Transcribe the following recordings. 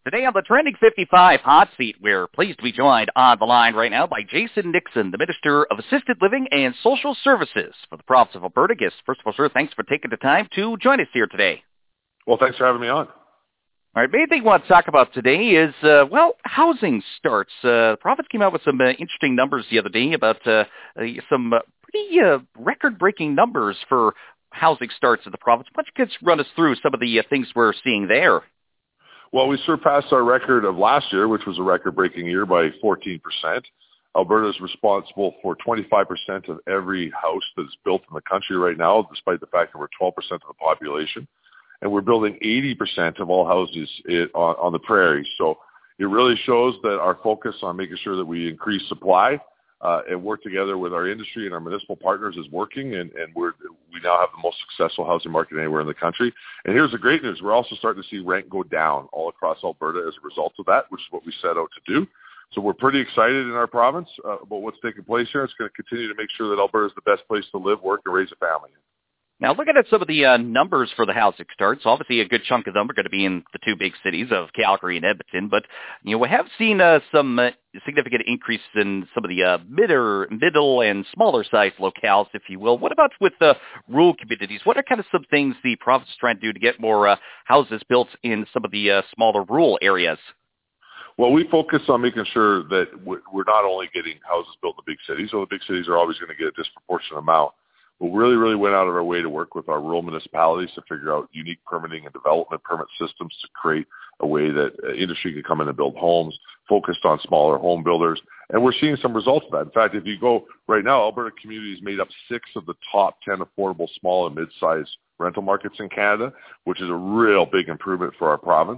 Today on the Trending 55 Hot Seat, we're pleased to be joined on the line right now by Jason Nixon, the Minister of Assisted Living and Social Services for the province of Alberta. First of all, sir, thanks for taking the time to join us here today. Well, thanks for having me on. All right, main thing we want to talk about today is, housing starts. The province came out with some interesting numbers the other day about some pretty record-breaking numbers for housing starts in the province. Why don't you just run us through some of the things we're seeing there? Well, we surpassed our record of last year, which was a record-breaking year, by 14%. Alberta is responsible for 25% of every house that's built in the country right now, despite the fact that we're 12% of the population. And we're building 80% of all houses on the prairies. So it really shows that our focus on making sure that we increase supply and work together with our industry and our municipal partners is working, and we now have the most successful housing market anywhere in the country. And here's the great news. We're also starting to see rent go down all across Alberta as a result of that, which is what we set out to do. So we're pretty excited in our province about what's taking place here. It's going to continue to make sure that Alberta is the best place to live, work, and raise a family. Now, looking at some of the numbers for the housing starts, obviously a good chunk of them are going to be in the two big cities of Calgary and Edmonton, but we have seen some significant increase in some of the middle and smaller-sized locales, if you will. What about with the rural communities? What are kind of some things the province is trying to do to get more houses built in some of the smaller rural areas? Well, we focus on making sure that we're not only getting houses built in the big cities, so the big cities are always going to get a disproportionate amount. We really went out of our way to work with our rural municipalities to figure out unique permitting and development permit systems to create a way that industry can come in and build homes, focused on smaller home builders. And we're seeing some results of that. In fact, if you go right now, Alberta Communities made up 6 of the top 10 affordable small and mid-sized rental markets in Canada, which is a real big improvement for our province.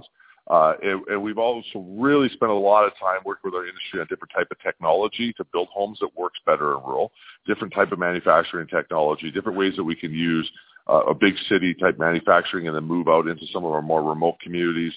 And we've also really spent a lot of time working with our industry on different type of technology to build homes that works better in rural, different type of manufacturing technology, different ways that we can use a big city type manufacturing and then move out into some of our more remote communities.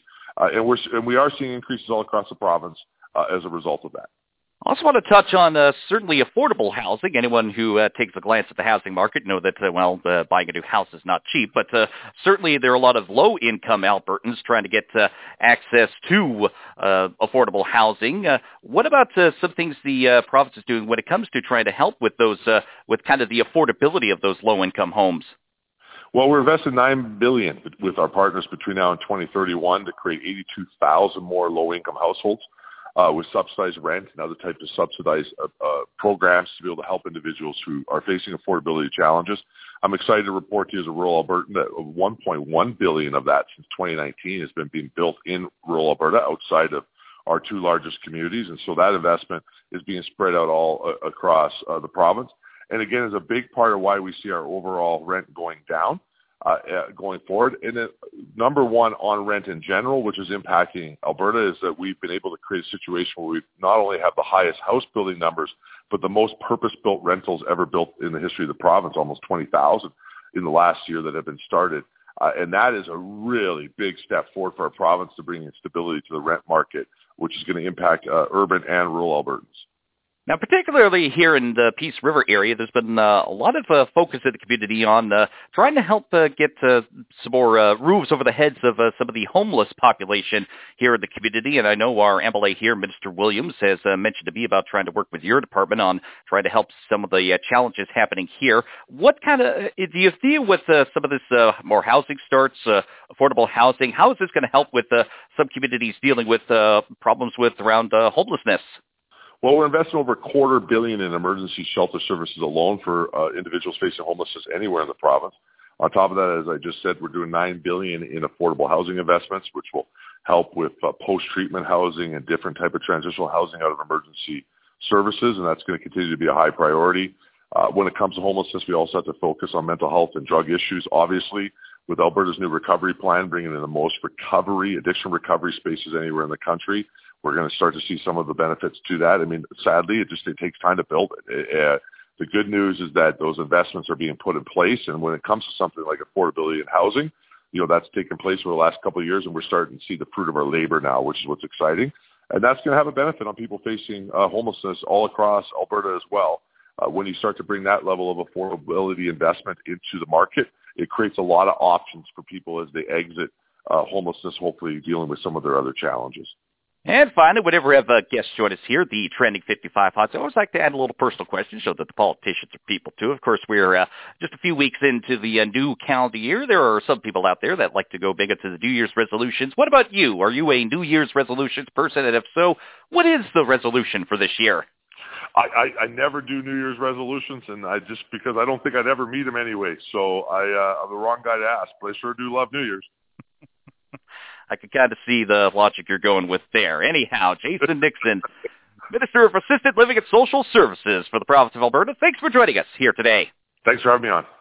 And we are seeing increases all across the province as a result of that. I also want to touch on certainly affordable housing. Anyone who takes a glance at the housing market know that, buying a new house is not cheap, but certainly there are a lot of low-income Albertans trying to get access to affordable housing. What about some things the province is doing when it comes to trying to help with those, with kind of the affordability of those low-income homes? Well, we're investing $9 billion with our partners between now and 2031 to create 82,000 more low-income households. With subsidized rent and other types of subsidized programs to be able to help individuals who are facing affordability challenges. I'm excited to report to you as a rural Albertan that $1.1 billion of that since 2019 has been being built in rural Alberta outside of our 2 largest communities. And so that investment is being spread out all across the province. And again, is a big part of why we see our overall rent going down. Going forward. And then number one on rent in general, which is impacting Alberta, is that we've been able to create a situation where we not only have the highest house building numbers, but the most purpose-built rentals ever built in the history of the province, almost 20,000 in the last year that have been started. And that is a really big step forward for our province to bring in stability to the rent market, which is going to impact urban and rural Albertans. Now, particularly here in the Peace River area, there's been a lot of focus in the community on trying to help get some more roofs over the heads of some of the homeless population here in the community. And I know our MLA here, Minister Williams, has mentioned to me about trying to work with your department on trying to help some of the challenges happening here. What kind of do you deal with some of this more housing starts, affordable housing? How is this going to help with some communities dealing with problems with around homelessness? Well, we're investing over $250 million in emergency shelter services alone for individuals facing homelessness anywhere in the province. On top of that, as I just said, we're doing $9 billion in affordable housing investments, which will help with post-treatment housing and different type of transitional housing out of emergency services, and that's going to continue to be a high priority. When it comes to homelessness, we also have to focus on mental health and drug issues. Obviously, with Alberta's new recovery plan, bringing in the most addiction recovery spaces anywhere in the country, we're going to start to see some of the benefits to that. I mean, sadly, it takes time to build it. The good news is that those investments are being put in place, and when it comes to something like affordability in housing, that's taken place over the last couple of years, and we're starting to see the fruit of our labor now, which is what's exciting. And that's going to have a benefit on people facing homelessness all across Alberta as well. When you start to bring that level of affordability investment into the market, it creates a lot of options for people as they exit homelessness, hopefully dealing with some of their other challenges. And finally, whenever we have guests join us here, the Trending 55 Hots, I always like to add a little personal question so that the politicians are people too. Of course, we're just a few weeks into the new calendar year. There are some people out there that like to go big into the New Year's resolutions. What about you? Are you a New Year's resolutions person? And if so, what is the resolution for this year? I never do New Year's resolutions, and because I don't think I'd ever meet them anyway. So I'm the wrong guy to ask, but I sure do love New Year's. I can kind of see the logic you're going with there. Anyhow, Jason Nixon, Minister of Assisted Living and Social Services for the province of Alberta, thanks for joining us here today. Thanks for having me on.